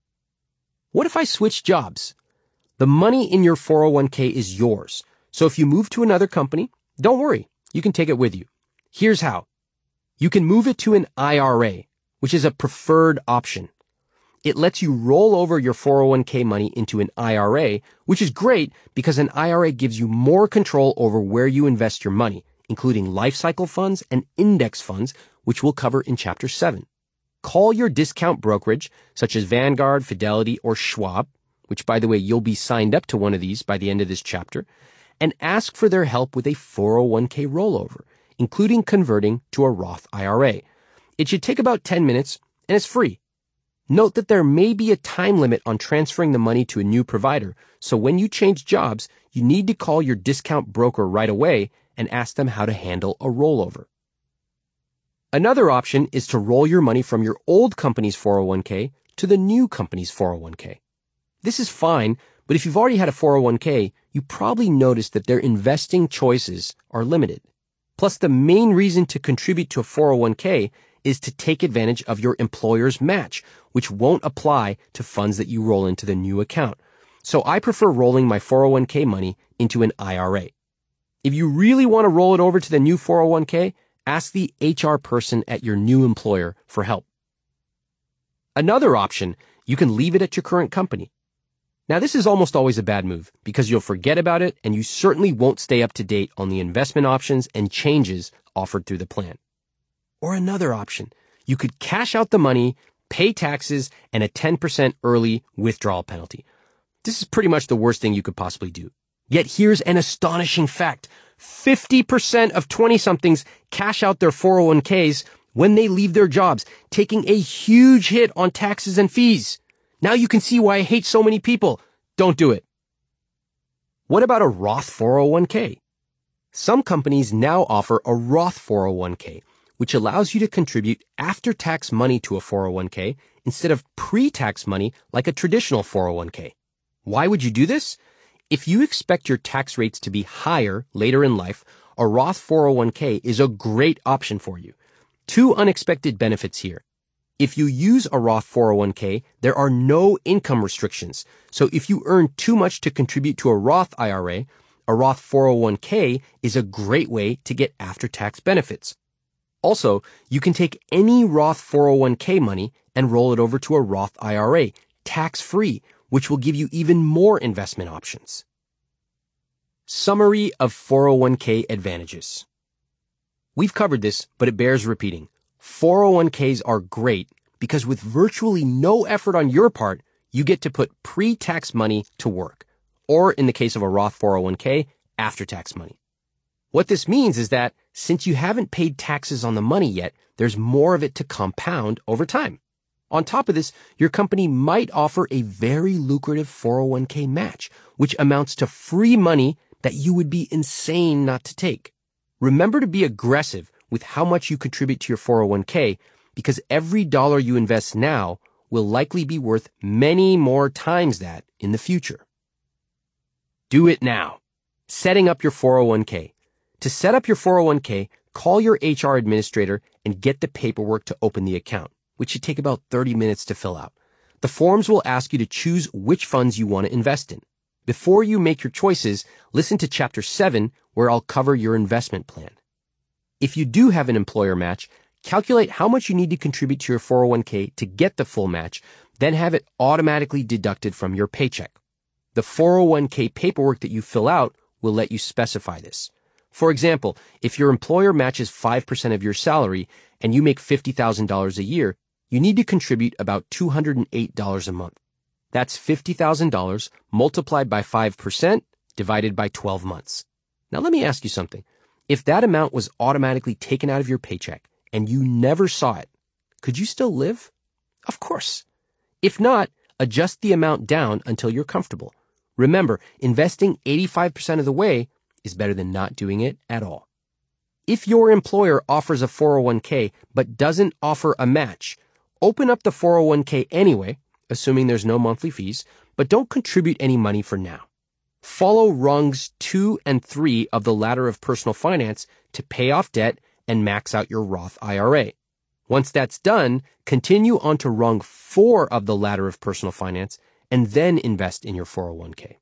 What if I switch jobs? The money in your four oh one k is yours. So if you move to another company, don't worry, you can take it with you. Here's how. You can move it to an I R A, which is a preferred option. It lets you roll over your four oh one k money into an I R A, which is great because an I R A gives you more control over where you invest your money, including life cycle funds and index funds, which we'll cover in Chapter seven. Call your discount brokerage, such as Vanguard, Fidelity, or Schwab, which, by the way, you'll be signed up to one of these by the end of this chapter, and ask for their help with a four oh one k rollover, including converting to a Roth I R A. It should take about ten minutes, and it's free. Note that there may be a time limit on transferring the money to a new provider, so when you change jobs, you need to call your discount broker right away and ask them how to handle a rollover. Another option is to roll your money from your old company's four oh one k to the new company's four oh one k. This is fine, But if you've already had a four oh one k, you probably noticed that their investing choices are limited. Plus, the main reason to contribute to a four oh one k is to take advantage of your employer's match, which won't apply to funds that you roll into the new account. So I prefer rolling my four oh one k money into an I R A. If you really want to roll it over to the new four oh one k, ask the H R person at your new employer for help. Another option, you can leave it at your current company. Now, this is almost always a bad move because you'll forget about it and you certainly won't stay up to date on the investment options and changes offered through the plan. Or another option, you could cash out the money, pay taxes, and a ten percent early withdrawal penalty. This is pretty much the worst thing you could possibly do. Yet here's an astonishing fact. fifty percent of twenty-somethings cash out their four oh one k's when they leave their jobs, taking a huge hit on taxes and fees. Now you can see why I hate so many people. Don't do it. What about a Roth four oh one k? Some companies now offer a Roth four oh one k, which allows you to contribute after-tax money to a four oh one k instead of pre-tax money like a traditional four oh one k. Why would you do this? If you expect your tax rates to be higher later in life, a Roth four oh one k is a great option for you. Two unexpected benefits here. If you use a Roth four oh one k, there are no income restrictions. So if you earn too much to contribute to a Roth I R A, a Roth four oh one k is a great way to get after-tax benefits. Also, you can take any Roth four oh one k money and roll it over to a Roth I R A, tax-free, which will give you even more investment options. Summary of four oh one k advantages. We've covered this, but it bears repeating. four oh one k's are great because with virtually no effort on your part, you get to put pre-tax money to work, or in the case of a Roth four oh one k, after-tax money. What this means is that since you haven't paid taxes on the money yet, there's more of it to compound over time. On top of this, your company might offer a very lucrative four oh one k match, which amounts to free money that you would be insane not to take. Remember to be aggressive with how much you contribute to your four oh one k because every dollar you invest now will likely be worth many more times that in the future. Do it now. Setting up your four oh one k. To set up your four oh one k, call your H R administrator and get the paperwork to open the account, which should take about thirty minutes to fill out. The forms will ask you to choose which funds you want to invest in. Before you make your choices, listen to Chapter seven, where I'll cover your investment plan. If you do have an employer match, calculate how much you need to contribute to your four oh one k to get the full match, then have it automatically deducted from your paycheck. The four oh one k paperwork that you fill out will let you specify this. For example, if your employer matches five percent of your salary and you make fifty thousand dollars a year, you need to contribute about two hundred eight dollars a month. That's fifty thousand dollars multiplied by five percent divided by twelve months. Now let me ask you something. If that amount was automatically taken out of your paycheck and you never saw it, could you still live? Of course. If not, adjust the amount down until you're comfortable. Remember, investing eighty-five percent of the way is better than not doing it at all. If your employer offers a four oh one k but doesn't offer a match, open up the four oh one k anyway, assuming there's no monthly fees, but don't contribute any money for now. Follow rungs two and three of the ladder of personal finance to pay off debt and max out your Roth I R A. Once that's done, continue on to rung four of the ladder of personal finance and then invest in your four oh one k.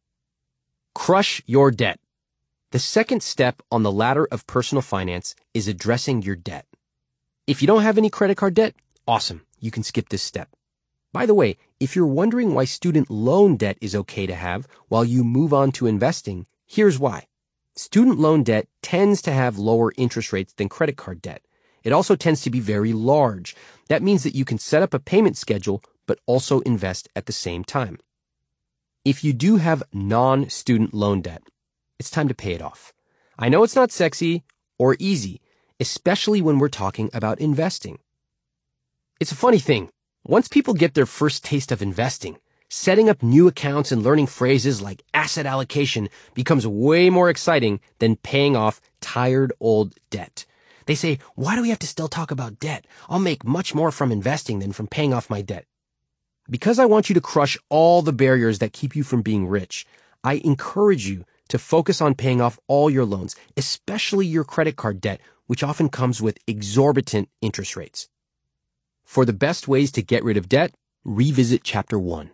Crush your debt. The second step on the ladder of personal finance is addressing your debt. If you don't have any credit card debt, awesome, you can skip this step. By the way, if you're wondering why student loan debt is okay to have while you move on to investing, here's why. Student loan debt tends to have lower interest rates than credit card debt. It also tends to be very large. That means that you can set up a payment schedule but also invest at the same time. If you do have non-student loan debt, it's time to pay it off. I know it's not sexy or easy, especially when we're talking about investing. It's a funny thing. Once people get their first taste of investing, setting up new accounts and learning phrases like asset allocation becomes way more exciting than paying off tired old debt. They say, why do we have to still talk about debt? I'll make much more from investing than from paying off my debt. Because I want you to crush all the barriers that keep you from being rich, I encourage you to focus on paying off all your loans, especially your credit card debt, which often comes with exorbitant interest rates. For the best ways to get rid of debt, revisit Chapter one.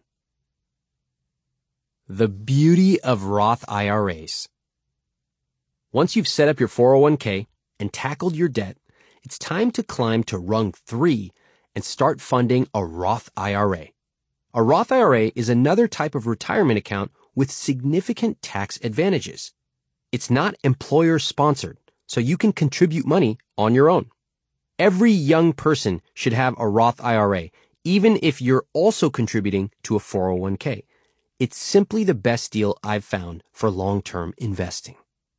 The beauty of Roth I R As. Once you've set up your four oh one k and tackled your debt, it's time to climb to rung three and start funding a Roth I R A. A Roth I R A is another type of retirement account with significant tax advantages. It's not employer-sponsored, so you can contribute money on your own. Every young person should have a Roth I R A, even if you're also contributing to a four oh one k. It's simply the best deal I've found for long-term investing.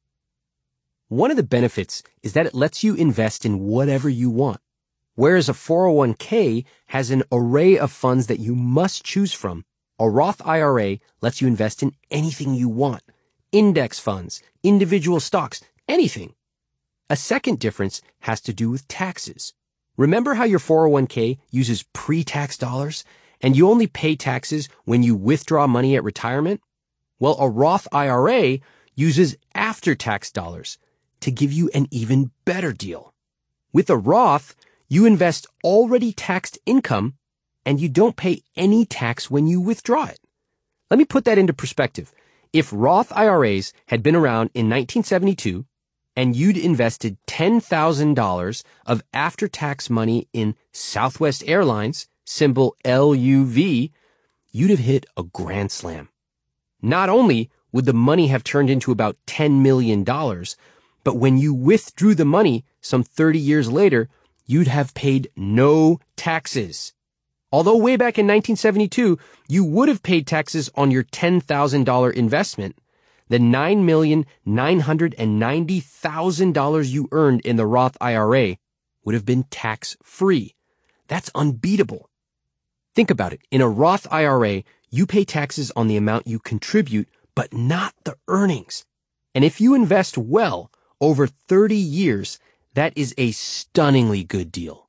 One of the benefits is that it lets you invest in whatever you want. Whereas a four oh one k has an array of funds that you must choose from, a Roth I R A lets you invest in anything you want. Index funds, individual stocks, anything. A second difference has to do with taxes. Remember how your four oh one k uses pre-tax dollars and you only pay taxes when you withdraw money at retirement? Well, a Roth I R A uses after-tax dollars to give you an even better deal. With a Roth, you invest already taxed income, and you don't pay any tax when you withdraw it. Let me put that into perspective. If Roth I R As had been around in nineteen seventy-two, and you'd invested ten thousand dollars of after-tax money in Southwest Airlines, symbol L U V, you'd have hit a grand slam. Not only would the money have turned into about ten million dollars, but when you withdrew the money some thirty years later, you'd have paid no taxes. Although way back in nineteen seventy-two, you would have paid taxes on your ten thousand dollars investment, the nine million nine hundred ninety thousand dollars you earned in the Roth I R A would have been tax-free. That's unbeatable. Think about it. In a Roth I R A, you pay taxes on the amount you contribute, but not the earnings. And if you invest well over thirty years, that is a stunningly good deal.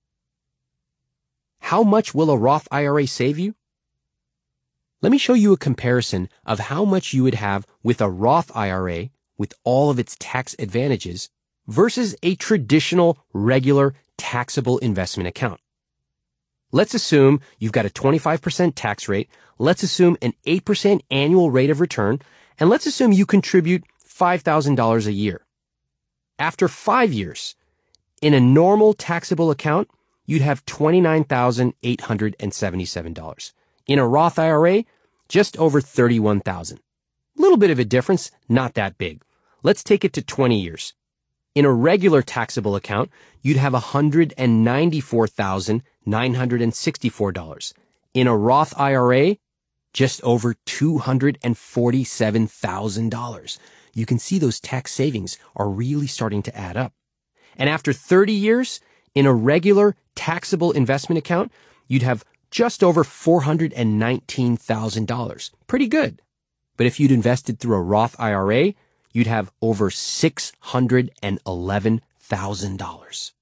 How much will a Roth I R A save you? Let me show you a comparison of how much you would have with a Roth I R A with all of its tax advantages versus a traditional, regular, taxable investment account. Let's assume you've got a twenty-five percent tax rate, let's assume an eight percent annual rate of return, and let's assume you contribute five thousand dollars a year. After five years, in a normal taxable account, you'd have twenty-nine thousand eight hundred seventy-seven dollars. In a Roth I R A, just over thirty-one thousand dollars. A little bit of a difference, not that big. Let's take it to twenty years. In a regular taxable account, you'd have one hundred ninety-four thousand nine hundred sixty-four dollars. In a Roth I R A, just over two hundred forty-seven thousand dollars. You can see those tax savings are really starting to add up. And after thirty years, in a regular taxable investment account, you'd have just over four hundred nineteen thousand dollars. Pretty good. But if you'd invested through a Roth I R A, you'd have over six hundred eleven thousand dollars.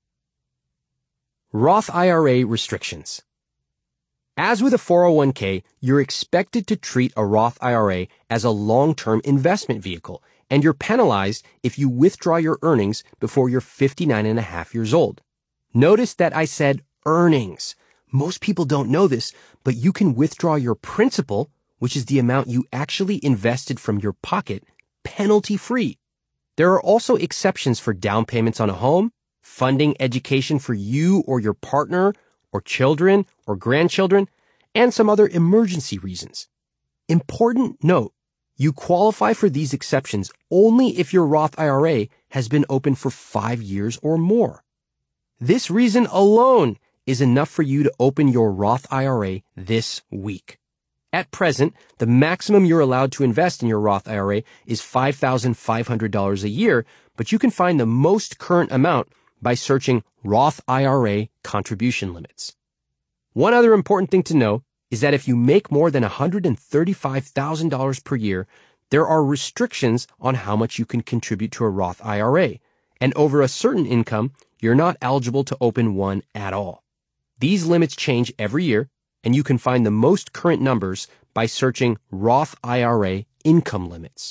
Roth I R A restrictions. As with a four oh one k, you're expected to treat a Roth I R A as a long-term investment vehicle, and you're penalized if you withdraw your earnings before you're fifty-nine and a half years old. Notice that I said earnings. Most people don't know this, but you can withdraw your principal, which is the amount you actually invested from your pocket, penalty-free. There are also exceptions for down payments on a home, funding education for you or your partner, or children or grandchildren, and some other emergency reasons. Important note, you qualify for these exceptions only if your Roth I R A has been open for five years or more. This reason alone is enough for you to open your Roth I R A this week. At present, the maximum you're allowed to invest in your Roth I R A is five thousand five hundred dollars a year, but you can find the most current amount by searching Roth I R A contribution limits. One other important thing to know is that if you make more than one hundred thirty-five thousand dollars per year, there are restrictions on how much you can contribute to a Roth I R A, and over a certain income, you're not eligible to open one at all. These limits change every year, and you can find the most current numbers by searching Roth I R A income limits.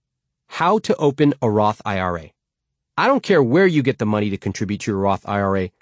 How to open a Roth I R A. I don't care where you get the money to contribute to your Roth I R A,